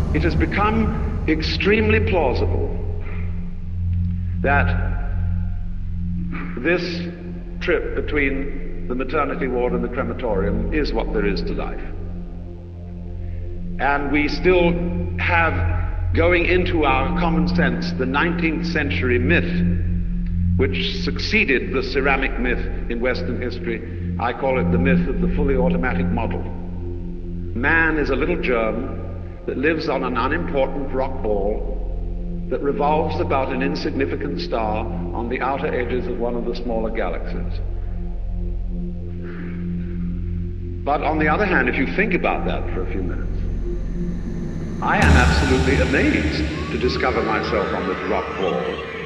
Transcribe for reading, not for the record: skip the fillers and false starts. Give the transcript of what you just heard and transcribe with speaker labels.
Speaker 1: it has become extremely plausible that this trip between the maternity ward and the crematorium is what there is to life. And we still have, going into our common sense, the 19th century myth which succeeded the ceramic myth in Western history. I call it the myth of the fully automatic model. Man is a little germ that lives on an unimportant rock ball that revolves about an insignificant star on the outer edges of one of the smaller galaxies. But on the other hand, if you think about that for a few minutes, I am absolutely amazed to discover myself on this rock ball